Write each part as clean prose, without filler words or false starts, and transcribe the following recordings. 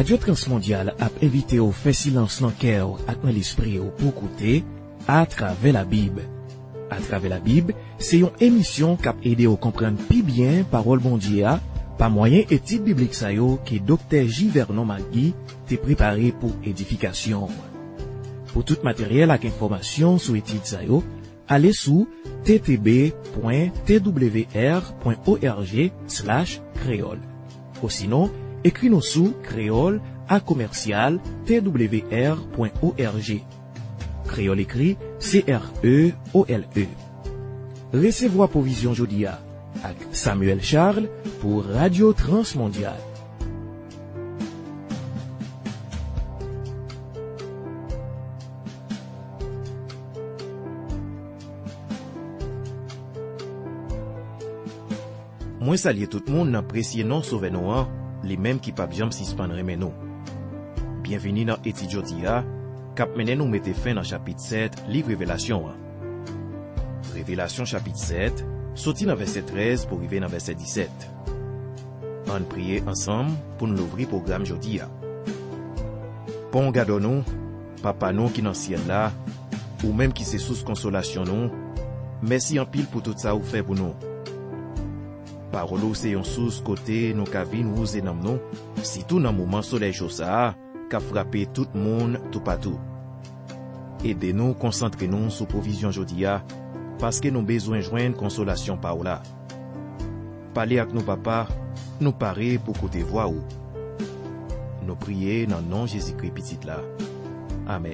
Radio Transmondial a invité au fait silence dans cœur et dans l'esprit pour écouter à travers la Bible. À travers la Bible, c'est une émission qui a aidé à comprendre plus bien parole bon Dieu par moyen étude biblique ça yo que docteur J. Vernon Magui t'est préparé pour édification. Pour tout matériel et information sur étude ça yo, allez sur ttb.twr.org/créole. Ou sinon, écris-nous sur créole@twr.org. Créole écrit C-R-E-O-L-E. Recevoir provision jodia avec Samuel Charles pour Radio Transmondial. Moi saluer tout le monde n'apprécier non sauver nous, les mêmes qui pas bien suspendre nous. Bienvenue dans étude jodia, cap mené nous mette fin dans chapitre 7, livre Révélation. Révélation chapitre 7, sorti dans verset 13 pour arriver dans verset 17. On prie ensemble pour nous l'ouvrir programme jodia. Bon garde nous, papa nous qui dans ciel là, ou même qui c'est source consolation nous, merci en pile pour tout ça ou fait pour nous. Parole c'est une source côté nous ka vinn ou zé nan nous, surtout dans moment soleil chaud ça, qu'a frappé tout le monde tout partout. Aidez-nous concentrer nous sur provision jodia parce que nous besoin joindre consolation par là. Parler avec nous papa, nous parer pour côté voix ou. Nous prier dans nom Jésus-Christ petit là. Amen.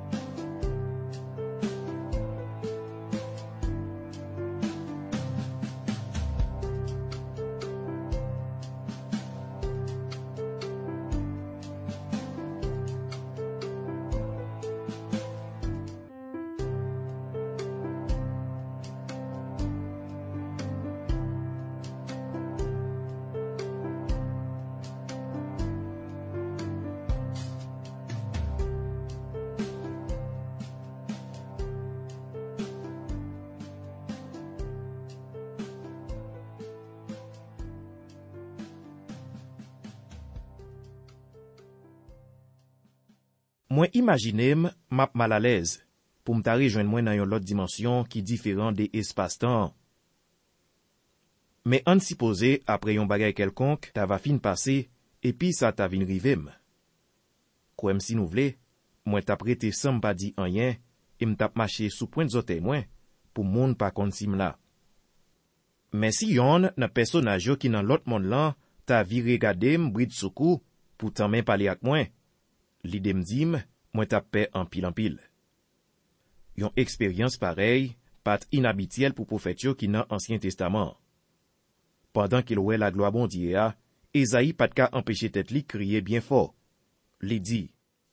Moi imaginem m'a mal à l'aise pour m'ta rejoindre moi dans une autre dimension qui différent des espace-temps. Mais on supposé après yon bagay quelconque, ta va fin passer et puis ça ta vinn rivem. Comme si nous vle, moi t'a prêté sans pas dit rien et m't'a marché sous point zote moi pour monde pas konsim là. Mais si yon nan personnage qui dans l'autre monde là, ta vi regarder m'bride soukou pour t'en même parler avec moi. L'idée m'dim, moi t'a paix en pile. Yon expérience pareille, pas inhabituelle pour prophète qui dans Ancien Testament. Pendant qu'il ouait la gloire bon Dieu, Esaïe pas de cas empêcher tête li crier bien fort. Li dit: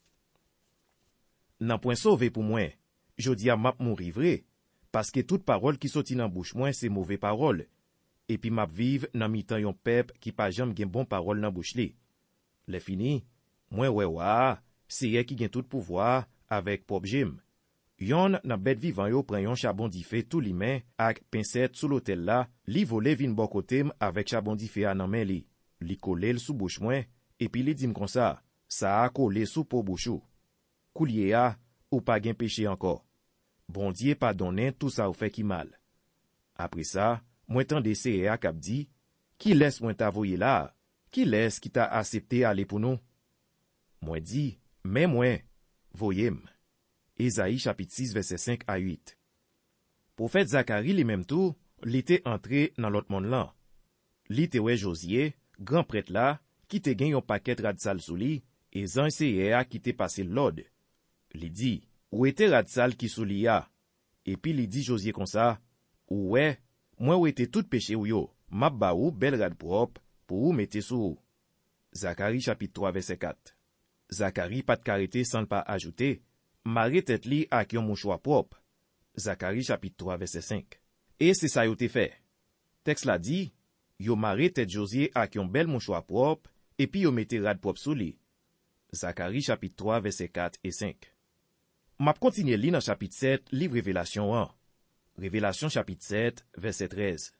Nan point sauvé pour moi, jodi a m'a mourir vrai, parce que toute parole qui sorti dans bouche moi c'est mauvais parole. Et puis m'a vive nan mi-temps yon peuple qui pas jamais gen bon parole dans bouche li. Le fini, moi c'est yé qui gen tout pouvoir avec pop jim. Yon nan bête vivant yo pran yon charbon di fè tout li men ak pincette sous l'hôtel là, li vole vin bon côté avec charbon di fè nan men li. Li collé sous bouche moi et puis li dim comme ça a collé sous po bouchou. Koulier a ou pas gen péché encore. Bon Dieu pardonne tout ça ou fait qui mal. Après ça, moi tande c'est a k'ap di, qui laisse moi t'avoyer là, qui laisse qui t'a accepté aller pour nous. Moi dit, mais moi, voyez-m. Esaïe chapitre 6 verset 5 à 8. Prophète Zacharie li même tout, li était entré dans l'autre monde là. Li te wè Josué, grand prêtre là, qui te gen yon paquet radsal sou li, et zan seye a qui te passé l'ordre. Li dit, où était radsal qui sou li a? Et puis li dit Josué comme ça, ouais, moi ou était tout péché ou yo, m'a ba ou bel rad propre, pour ou mette sou. Zacharie chapitre 3 verset 4. Zacharie pas de carité sans pas ajouter, maré tête li ak yon mouchoir propre. Zacharie chapitre 3 verset 5. Et c'est ça yo te fait. Texte la dit, yo maré tête Josué ak yon bel mouchoir propre, et puis yo mette rad propre sou li. Zacharie chapitre 3 verset 4 et 5. M'a continué li dans chapitre 7, livre Révélation 1. Révélation chapitre 7, verset 13.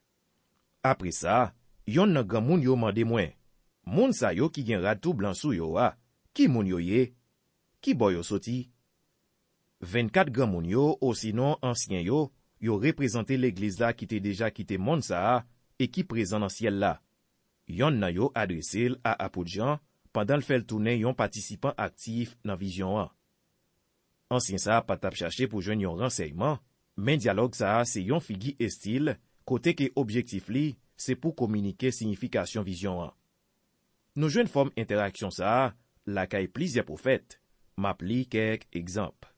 Après ça, yon nan grand moun yo mande mwen, moun sa yo ki gen rad tout blanc sou yo a, Ki moun yo ye? Ki boy yo soti? 24 grand moun yo, ou sinon ancien yo représente l'église la qui te déjà quitté monde ça et qui présent dans ciel là. Yon nan yo adressé à apôtre Jean pendant le fait tourner yon participant actif dans vision an. Ancien ça pas tap chercher pour joindre yon renseignement, mais dialogue ça c'est yon figi et style côté que objectif li c'est pour communiquer signification vision an. Nous joine forme interaction ça la kay plusieurs prophètes. M'appli quelques exemples.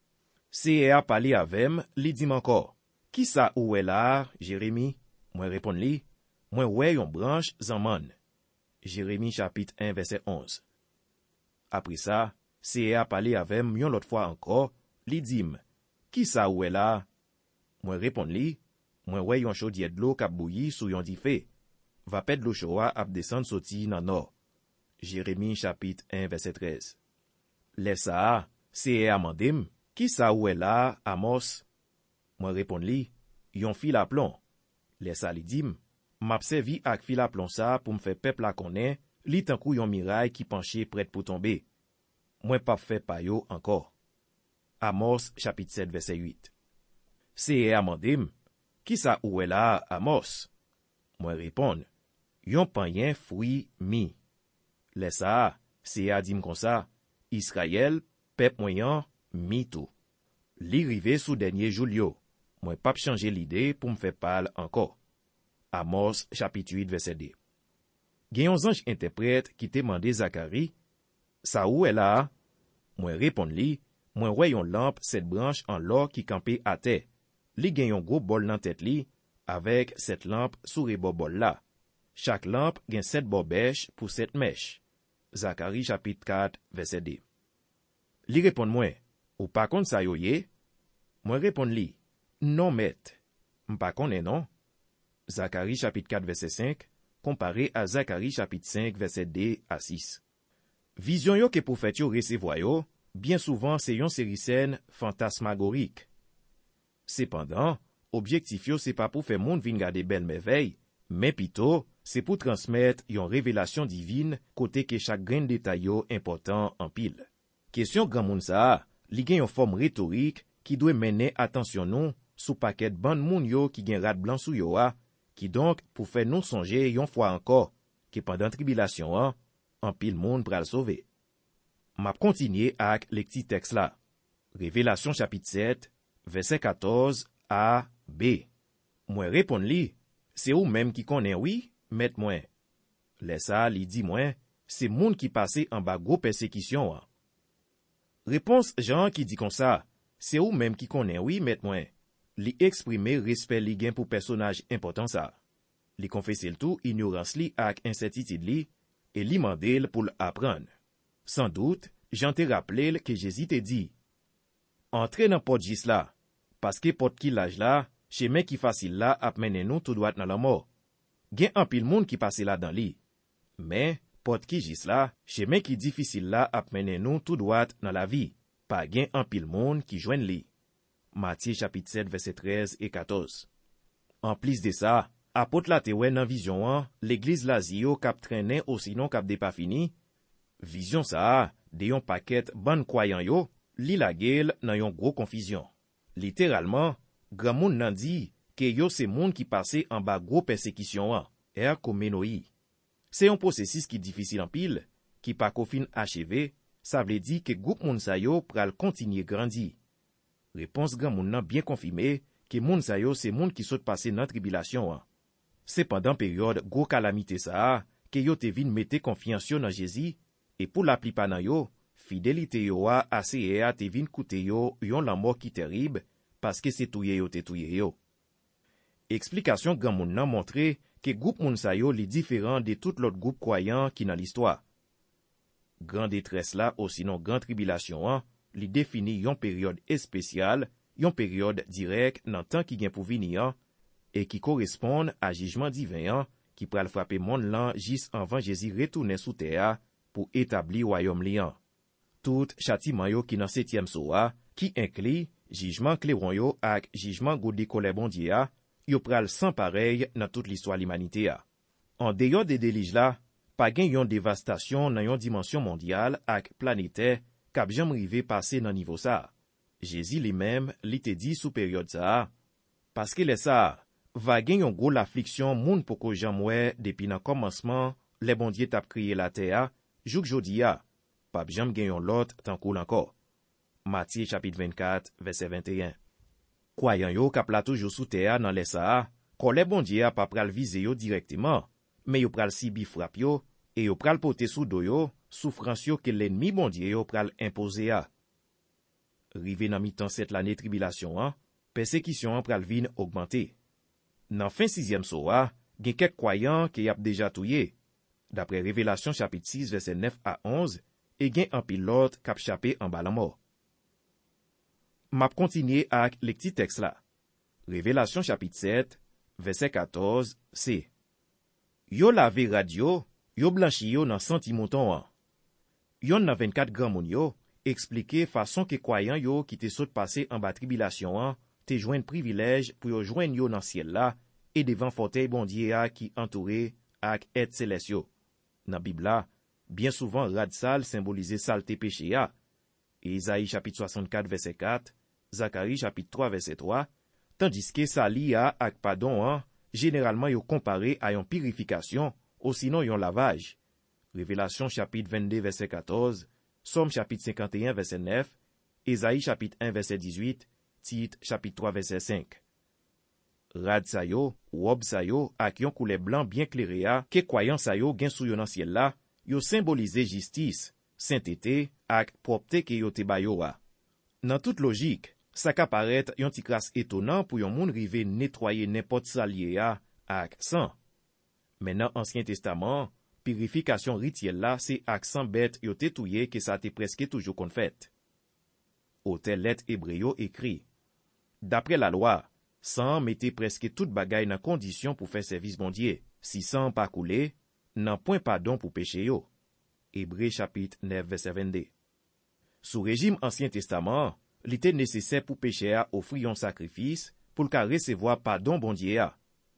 C'est a parlé avem, li dim encore. Qui ça ou est là, Jérémie? Moi répond li, moi ouais yon branche zanman. Jérémie chapitre 1 verset 11. Après ça, c'est a parlé avem yon l'autre fois encore, li dim. Qui ça ou est là? Moi répond li, moi ouais yon chaudier de l'eau k'ap bouilli sou yon di fè. Va pèd l'eau choua ap descend soti nan nord. Jérémie chapitre 1 verset 13. Laisse ça, c'est a mandim. Qui ça ou est là, Amos? Moi répond li, yon fil à plomb. Laisse ça li dim, m'observi ak fil à plomb ça pour me faire peuple la connaît, li tankou yon miraille qui penché prête pour tomber. Moi pas fait pa yo encore. Amos chapitre 7 verset 8. C'est a mandim. Qui ça ou est là, Amos? Moi répond, yon panyen fruit mi. Laisse ça, c'est a dim comme ça, Israël, peuple moyen, mi tout. Li rive sous dernier jour yo. Moi pas changer l'idée pour me faire parler encore. Amos chapitre 8 verset 2. Gen yon ange interprète qui te mandé Zacharie, ça où est là? Moi répond li, moi ouais yon lampe cette branche en l'or qui campé à terre. Li gen yon gros bol nan tête li avec cette lampe sous rebo bol là. Chaque lampe gen 7 bobèches pour 7 mèches. Zacharie chapitre 4 verset 2. Li répond moi, ou pas kon sa yo ye? Moi répond li, non met. M'pa konnen non? Zacharie chapitre 4 verset 5, comparé à Zacharie chapitre 5 verset 2 à 6. Vision yo ke prophète yo recevoy yo, bien souvent c'est yon série scène fantasmagorique. Cependant, objectif yo c'est pas pour faire monde vin gade belle merveille, mais plutôt c'est pour transmettre yon révélation divine côté que chaque grain détail yo important en pile. Question grand moun sa, li gen yon forme rhétorique qui doit mener attention nous sous paquet ban moun yo qui gen rat blanc sou yo a, qui donc pour faire nous songer yon fois encore que pendant tribulation en pile moun pral sauver. M'a continuer avec les petits textes là. Révélation chapitre 7, verset 14 à B. Moi répond li, c'est ou même qui connaît oui, met moi. Laisse ça li dit moi, c'est moun qui passé en bas gros persécution. Réponse Jean qui dit comme ça, c'est ou même qui connaît oui, met moi. Li exprimer respect li gen pour personnage important ça. Li confesse le tout ignorance li ak incertitude li et li mandel pour l'apprendre. Sans doute, Jean te rappelé que Jésus te dit, entrez dans porte gis là, parce que porte qui l'âge là, chemin qui facile là ap mène nous tout droit dans la mort. Gen un pile monde qui passe là dans li. Mais, porte qui gis là, chemin qui difficile là ap mène nous tout droit dans la vie. Pas gen un pile monde qui joigne li. Matthieu chapitre 7 verset 13 et 14. En plus de ça, apôtre la te wè nan vision an, l'église la zio kap traîner ou sinon kap de pas fini. Vision ça, de yon paquet ban croyant yo, li la gel nan yon gros confusion. Littéralement, grand moun nan di que yo se moun qui passe en bas gros persécution an, komenoï. C'est un processus qui difficile en pile, qui pas qu'au fin achevé, ça veut dire que groupe moun sa yo pral continuer grandi. Réponse grand moun nan bien confirmé que moun sa yo c'est moun qui saute passer nan tribulation an. C'est pendant période gros calamité ça que yo te vin mette confiance yo nan Jésus et pour la pli pa nan yo, fidélité yo a assez te vin koute yo yon la mort qui terrible parce que c'est touye yo te touye yo. Explication grand moun nan montre que groupe moun sa yo li différent de tout l'autre groupe croyant qui dans l'histoire. Grand détresse là ou sinon grand tribulation an, li défini yon période spéciale, yon période direct nan temps qui gen pou vini an, et qui correspond à jugement divin qui pral frapper monde lan jis avant Jésus retourner sous terre pour établir royaume lian. Tout châtiment yo qui dans 7e soa, qui inclut jugement clairon yo ak jugement goudi colère bondier yo pral sans pareil dans toute l'histoire l'humanité a. En dehors des délige là, pa gen yon devastasyon nan yon dimensyon mondial ak planete kap jam rive pase nan nivou sa. Jésus li mem li te di sou peryode sa, paske le sa, va gen yon gros l'afliksyon moun poko jam wè depi nan komansman le bondye tap kriye la terre, jouk jodi ya, pap jam gen yon lot tankou lanko. Matthieu chapit 24, verset 21. Kwayan yo kap la toujou sou terre nan le sa, kon le bondye a pa pral vize yo direktyman, men yo pral sibi frap yo, e yo pral pote sou do yo, soufrans yo ke l'ennemi bondye yo pral impose ya. Rive nan mitan set l'année tribilasyon an, persekisyon an pral vin augmente. Nan fin 6e soa, gen kek kwayan ke yap deja touye, dapre Revelasyon chapit 6 verset 9 a 11, e gen an pilot kap chape an balan mo. Map kontinye ak lek ti teks la. Revelasyon chapit 7, verset 14, c. Yo lave radio, yo blanchi yo nan sentimonton an. Yon nan 24 gran moun yo, explike fason ke kwayan yo ki te sot pase an ba tribilasyon an, te jwen privilèj pou yo jwen yo nan siel la, e devan fotey bondye a ki entoure ak et seles yo. Nan Bibla, bien souvan rad sal symbolize salte peche ya. Esaïe chapit 64 verset 4, Zakari chapit 3 verset 3, tandis ke sali ya ak padon an, generalman yo kompare a yon purifikasyon, ou sinon yon lavaj. Revelasyon chapit 22 verset 14, Somme chapit 51 verset 9, Esaïe chapit 1 verset 18, Tit chapit 3 verset 5. Rad sayo, wob sayo, ak yon koule blanc bien klere ya, ke kwayan sayo gen sou yon ansiel la, yo symbolize jistis, sainteté, ak propte ke yo te bayo wa. Nan tout logik, sa ka paret yon ti kras etonan pou yon moun rive netwaye nepot salye ya ak san. Men nan Ansyen Testaman, purifikasyon ritiel la se ak san bet yo te touye ke sa te preske toujou kon fet. Ou tel let Ebreyo ekri, dapre la loi, san mette preske tout bagay nan kondisyon pou fè servis bondye. Si san pa koule, nan point padon pou peche yo. Ebre chapit 9 verset 22. Sou rejim Ansyen Testaman, li te nesesè pou peche a ofri yon sakrifis pou lka resevoa padon bondye a.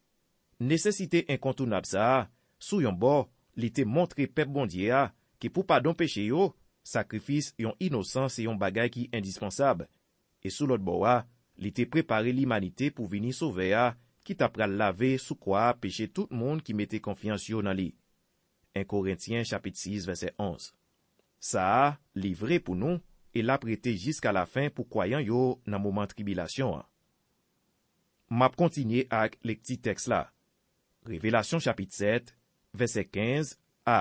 Nesesite inkontounab sa, sou yon bo, li te montre pep bondye a ki pou padon peche yo, sakrifis yon inosans e yon bagay ki indispensab. E sou lot bo a, li te prepare l'imanite pou vini sauve a, ki ta pral lave sou kwa peche tout moun ki mette konfians yo nan li. 1 Korintien chapit 6 verset 11. Sa a, li vre pou nou, e la prete jiska la fin pou kwayan yo nan mouman tribilasyon an. Map kontinye ak lek ti teks la. Revelasyon chapit 7, verset 15 a.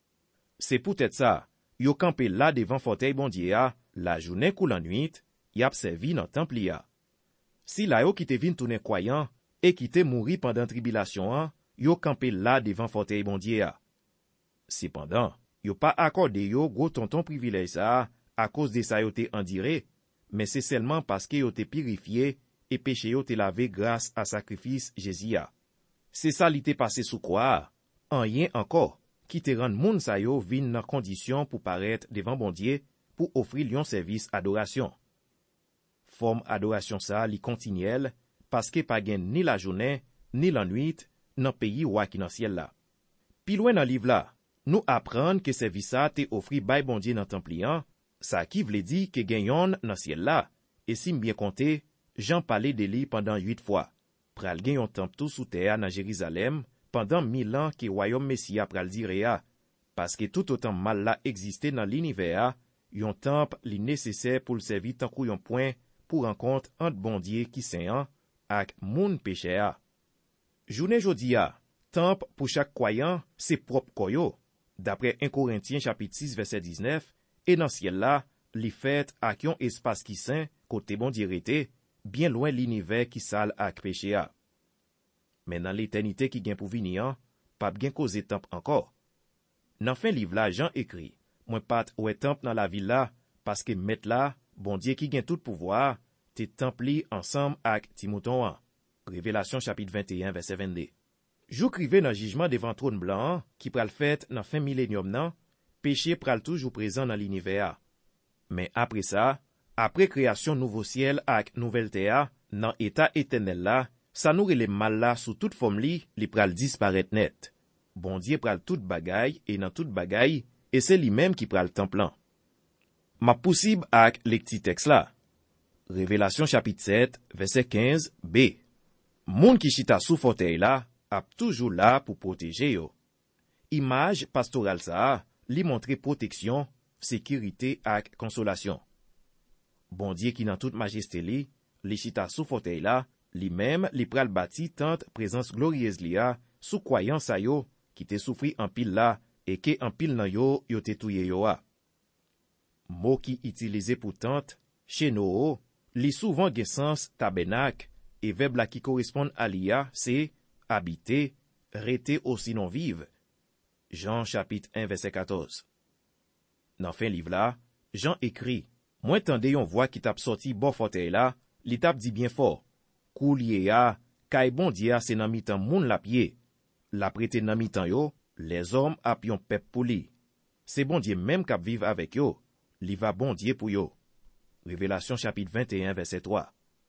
Se pou tèt sa, yo kampe la devan fotey bondye a, la jounen kou lan nuit, yap servi nan templi a. Si la yo ki te vin tounen kwayan, e ki te mouri pandan tribilasyon an, yo kampe la devan fotey bondye a. Sipendan, yo pa akorde yo gwo tonton privilej sa, a kos de sa yo te andire, men se selman paske yo te pirifiye, e peche yo te lave grase a sakrifis Jezi a. Se sa li te pase sou kwa, an yen anko, ki te rande moun sa yo vin nan kondisyon pou paret devan bondye, pou ofri lyon servis adorasyon. Form adorasyon sa li kontinyel, paske pa gen ni la jounen, ni la nuit, nan peyi wak nan siel la. Pi lwen nan liv la, nou apran ke servisa te ofri bay bondye nan templi an, sa ki vle di ke gen yon nan siel la, e si mbyen konte, jan pale de li pandan 8 fwa. Pral gen yon temp tou sou teya nan Jerizalem, pandan 1000 an ke wayom Mesia pral dire a, paske tout otan mal la egziste nan l'univer a, yon temp li nesesè pou l'servi tankou yon point pou renkont ant bondye ki sen an, ak moun peche a. Jounen jodi a, temp pou chak kwayan, se prop koyo, dapre 1 Korintien chapit 6 verset 19, e nan siel la, li fet ak yon espas ki sen, kote bondye rete, bien loin l'univer ki sal ak peche a. Men nan l'eternite ki gen pou vini an, pap gen koze temp ankor. Nan fin liv la, Jean ekri, mwen pat ouwe temp nan la vil la, paske met la, bondye ki gen tout pouvoir, te templi ansam ak Timouton an. Revelasyon chapit 21 verset 22. Jou krive nan jijman devan tron blan, ki pral fet nan fin millenium nan, peche pral toujou prezan nan l'univer a. Men apre sa, apre kreasyon nouvo siel ak nouvel teya, nan eta etenel la, sa nou rele mal la sou tout fom li pral disparet net. Bondye pral tout bagay et nan tout bagay, et c'est li même qui pral temps plan. Ma poussib ak lek ti texte la. Révélation chapitre 7, verset 15, b. Moun ki chita sou fauteuil la, ap toujours là pour protéger yo. Image pastoral sa, li montre protection, sécurité ak consolation. Bondye qui nan toute majesté li chita sou fauteuil la, li même li pral bati tante présence glorieuse li a, sou kwayan sa yo, qui te soufri en pile là, et que en pile nan yo te touye yo a. Mot qui utilisé pour tante, chez nous, li souvent gen sens tabernacle, et verbe la qui correspond à l'ia, c'est habiter, rester ou sinon vivre. Jean chapitre 1 verset 14. Dans fin livre là, Jean écrit, moi tande yon voix qui tap sorti bon fauteuil là, li tap dit bien fort, kou liye a, kay bondye a se nan mitan moun la pied. La prete nan mitan yo, les hommes ap yon pep pou li. Se bondye même kap vive avec yo, li va bondye pou yo. Révélation chapitre 21 verset 3.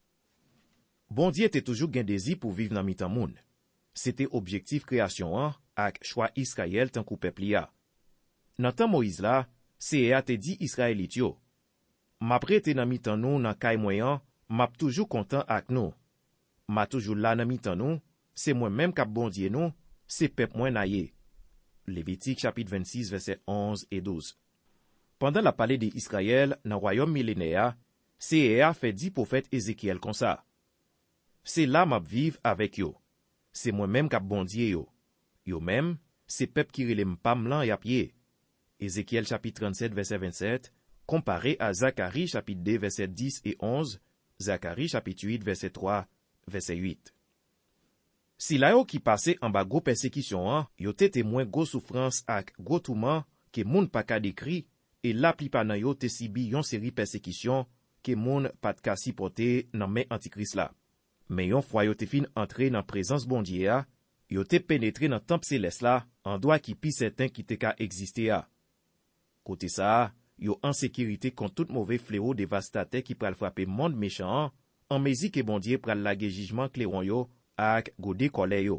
Bondye te toujours gen désir pour vivre nan mitan moun. C'était objectif création an ak choix Israël tan kou pep li a. Nan tan Moïse la, se te dit Israélit yo. Ma prete nan mitan nou nan kay moyen, map toujours content ak nou. Ma toujours la nan mitan nou, c'est moi-même kap bondye nou, c'est pep mwen naye. Lévitique chapitre 26 verset 11 et 12. Pendant la parler de Israël dans royaume millénaire, c'est fait dit prophète Ézéchiel comme ça. C'est là m'a vive avec yo. C'est moi-même kap bondye yo. Yo même, c'est pep qui relèm pam lan y a pied. Ézéchiel chapitre 37 verset 27, comparé à Zacharie chapitre 2 verset 10 et 11, Zacharie chapitre 8 verset 3, verset 8. Si la yo qui passe en bas gros persécution an, yo te témoin gros souffrance ak gros touman que moun pa ka décrit, et la plupart nan yo te sibi yon série persécution que moun pat ka supporter nan men antichrist la. Mais yon fwa yo te fin entre nan présence bondye a, yo te pénétré dans temple céleste la, en droit qui pi certain qui te ka existe a. Côté ça, yo en sécurité contre tout mauvais fléau dévastateur qui pral frapper monde méchant, en mezi que bondye pral lage jugement clairon yo ak gode kolè yo.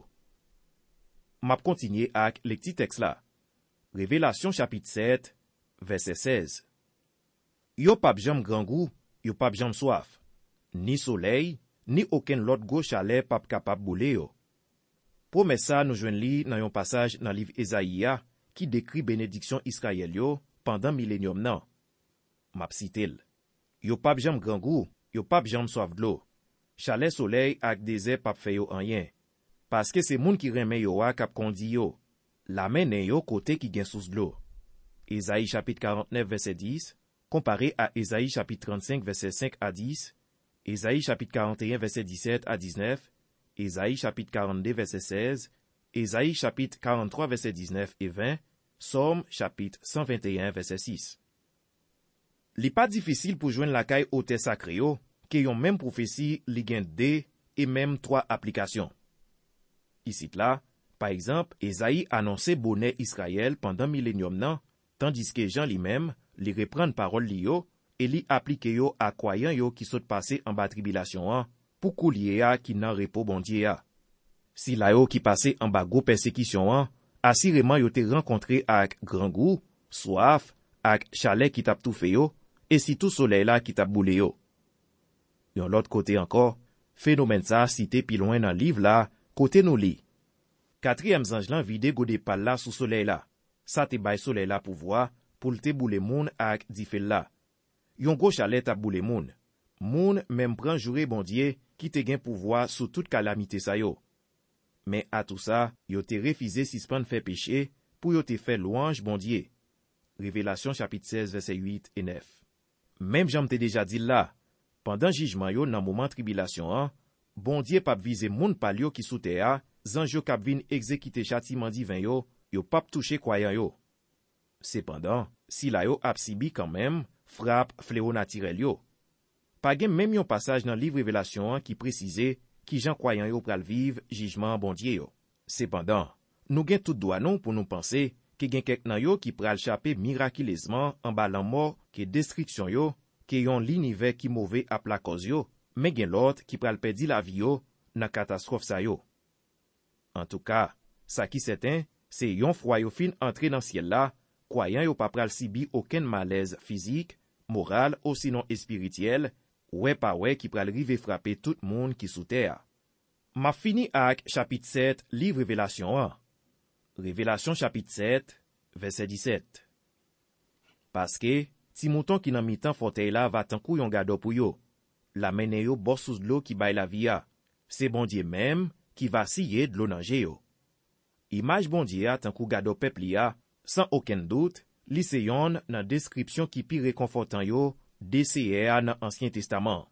Map kontinye ak lek ti texte la. Révélation chapitre 7, verset 16. Yo pap jam grand goût, yo pap jam soif. Ni soleil, ni aucun lot go chalet pap kapab boule yo. Promès ça nous jwenn li nan yon passage nan livre Esaïa qui décrit bénédiction Israël yo pendant millénium nan. Map sitel. Yo pap jam grand goût, yo pap jam soif d'eau. Chalet soleil ak désert pap fè yo anyen. Paske se moun ki remen yo a kap kondi yo. La men nen yo kote ki gen sous d'eau. Esaïe chapitre 49 verset 10, comparé à Esaïe chapitre 35 verset 5 à 10, Esaïe chapitre 41 verset 17 à 19, Esaïe chapitre 42 verset 16, Esaïe chapitre 43 verset 19 et 20, Somme chapitre 121 verset 6. Li pas difficile pour joindre la caille auteur sacré yo, que yon même prophétie li gen 2 et même 3 applications. Ici là, par exemple, Esaïe annonçait bonheur Israël pendant millénium nan, tandis que Jean lui-même li reprend parole li yo et li applique yo à croyant yo qui saute passé en bas tribulation an, pour kouliye a qui nan repos bondye a. Si la yo qui passé en bas gros persécution an, assurément yo te rencontré ak grand goût, soif, ak chalet qui tap tout fait yo, et si tout soleil là qui tap boule yo. Yon l'autre côté encore, phénomène ça cité pi loin dans livre là, côté nous li. 4e ange lan vide gode pal la sous soleil là. Ça te bay soleil là pouvoir pour te boule moun ak di fel là. Yon gros chalet tap boule moun. Moun même prend joure bondye qui te gen pouvoir sous toute calamité sa yo. Mais à tout ça, yo te refusé suspend fait péché pour yo te fait louange bondye. Révélation chapitre 16 verset 8 et 9. Même j'en te déjà dit là, pendant jugement yo nan moment tribulation an, bondye pap vize moun pal yo ki sou te a, zanj yo kap vin exécuter châtiment divin yo, yo pap touche kwayan yo. Cependant, si la yo ap sibi quand même, frappe fléau naturel yo. Pa gen même yon passage dans livre Révélation qui précise ki jan kwayan yo pral vive jugement bondye yo. Cependant, nou gen tout doa non pour nous penser que gen kek nan yo qui pral chaper miraculeusement en bas lan mort que destruction yo, que yon l'univers qui mauvais ap la cause yo, mais gen l'autre qui pral perdre la vie yo nan catastrophe sa yo. En tout cas, ça qui certain, Se yon fwa yo fin entre dans ciel là, croyant yo pa pral sibi aucun malaise physique, moral ou sinon spirituel, ouais pa ouais qui pral rive frapper tout monde qui sous terre. Ma fini ak chapitre 7, livre Révélation 1. Révélation chapitre 7, verset 17. Parce que, ti mouton qui nan mitan fauteuil là va tankou yon gado pou yo. La mene yo bos sous l'eau qui bay la vie a. C'est bon Dieu même qui va siller de l'eau nan yo. Image bon Dieu a tankou gado pepli a, sans aucun doute, li se yon nan description qui pi réconfortant yo DCR nan Ancien Testament.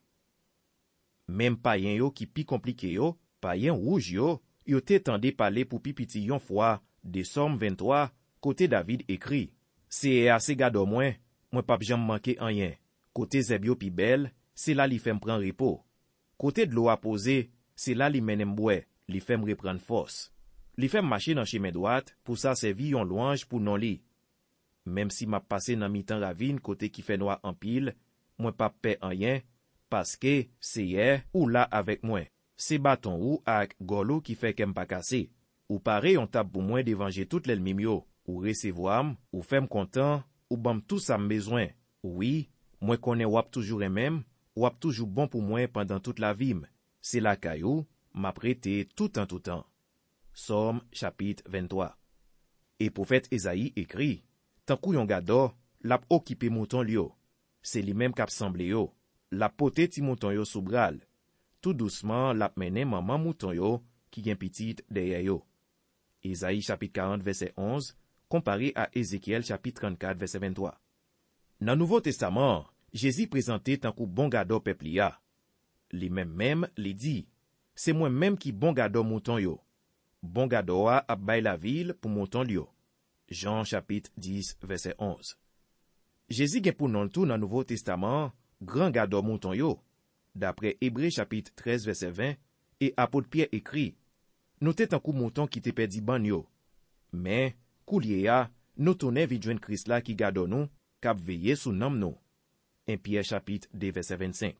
Même payen yo qui pi compliqué yo, payen rouge yo te tende parler pour pipiti yon fois de Somme 23, côté David écrit. C'est assez gado moi pap jam manqué rien. Côté Zebio pi belle, c'est là li fèm prend repos. Côté de l'eau a posé, c'est là li menem boué, li fèm reprendre force. Li fèm marcher dans chemin droite, pour ça servi yon louange pour non li. Même si m'a passé dans mi-temps ravine côté qui fait noir en pile, moi pas paie rien, parce que c'est hier ou là avec moi. C'est bâton ou ak golo qui fait qu'em pas cassé. Ou pareil on tape pour moi d'évanger tout l'ennemi mio, ou recevoir, ou fèm content, ou bam tout ça besoin. Oui, moi connais wap toujours même, wap toujours bon pour moi pendant toute la vie. C'est la caillou, m'a prêté tout en tout temps. Somme chapitre 23. Et prophète Esaïe écrit, tant kou yon gado, lap occupé mouton li yo. C'est li même k'ap semble yo. Lap pote ti mouton yo sou bral. Tout doucement, lap mene maman mouton yo, qui gen petit derrière yo. Esaïe chapitre 40 verset 11, comparé à Ézéchiel chapitre 34 verset 23. Dans Nouveau Testament, Jésus présenté tant kou bon gado pepli a. Li même li dit, c'est moi-même qui bon gado mouton yo. Bon gado a ap bay la ville pour mouton li yo. Jean chapitre 10 verset 11. Jésus gen pou non tout dans Nouveau Testament, grand gado mouton yo. D'après Hébreux chapitre 13 verset 20, et apôtre Pierre écrit, nous t'es un coup mouton qui te perdi ban yo. Mais, kou liye a, nous tourne vidjwen Christ la qui gado nous, k'ap veye sou nam nou. 1 Pierre chapitre 2 verset 25.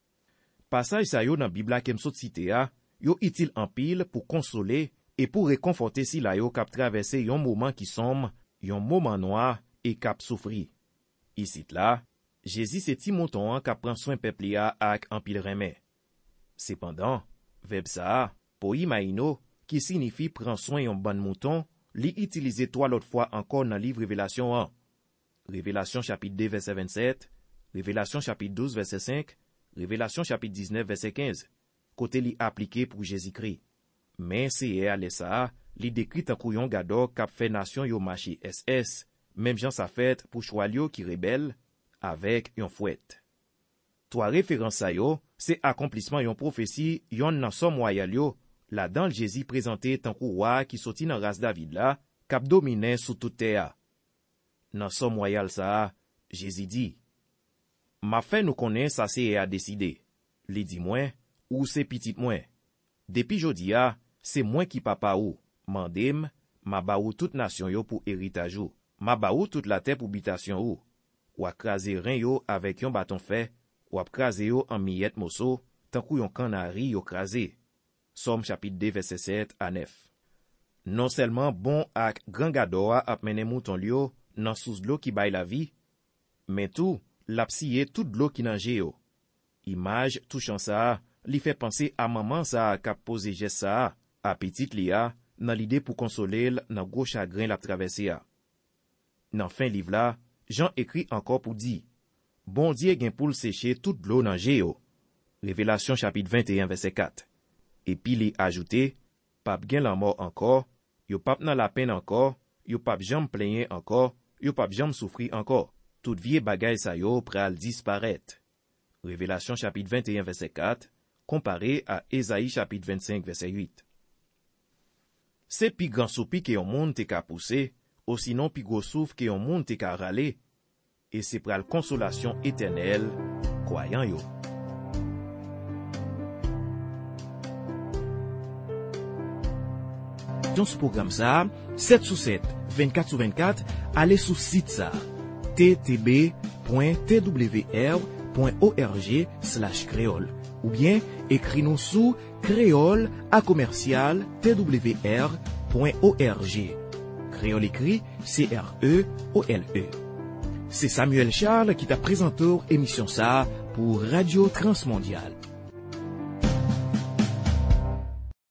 Passage sa yo dans Bibla kem sot cité a, yo itil en pile pour consoler et pour réconforter si la yo k'ap traverse yon moment qui somme, yon moment noir et k'ap souffri. Ici là, Jésus c'est ti mouton k'ap prend soin peuple a ak en pile remè. Cependant, verbe ça, poimaino, qui signifie prend soin yon bon mouton, li utilisé 3 l'autre fois encore dans livre Révélation 1. Révélation chapitre 2 verset 27, Révélation chapitre 12 verset 5, Révélation chapitre 19 verset 15, côté li appliqué pour Jésus-Christ. Mais c'est à ça, li décrit un couillon gado k'ap fait nation yo marché SS, même Jean sa fête pour choalio qui rebelle, avec yon fouette. 3 références à yo, c'est accomplissement yon prophétie yon nan Somme royal yo, là dans Jésus présenté tant kou roi qui sorti dans race David là, k'ap domine sous toute terre. Nan Somme royal ça, Jésus dit, ma fait nous connaît ça c'est à décider. Li dit moi, ou c'est petit moi. Depuis jodi a, c'est moi qui papa ou, mandem, ma ba ou toute nation yo pour héritage ou, ma ba ou toute la terre pour habitation ou. Ou a krasé ren yo avec yon bâton fait, ou a krasé yo en miette mosso, tant kou yon canari yo krasé. Somme chapitre 2 verset 7 à 9. Non seulement bon ak grand gado a mene mouton liyo nan sous l'eau qui bay la vie, mais tout l'ap siye tout l'eau qui nan yo. Image touchant ça, li fait penser à maman ça k'ap pose geste ça, à petite li a, nan l'idée pour consoler nan gros chagrin la traversé a. Nan fin livre là, Jean écrit encore pour dire, bon Dieu gen pou sécher toute l'eau nan yo. Révélation chapitre 21 verset 4. Et puis li ajouté, pap gen la mort encore, yo pap nan la peine encore, yo pap jam plaigner encore, yo pap jam souffrir encore. Tout vie bagay sa yo pral disparaître. Révélation chapitre 21 verset 4, comparé à Ésaïe chapitre 25 verset 8. C'est pi grand soupi que yon monde te ka pousse, ou sinon pi gros souffle que yon monde te ka rale, et c'est pral consolation éternelle, croyant yo. Dans ce programme ça, 7 sur 7, 24 sur 24, allez sur site ça, ttb.twr.org/créole, ou bien écris-nous sous créole@twr.org. Créole écrit CREOLE. C'est Samuel Charles qui t'a présenté émission ça pour Radio Transmondiale.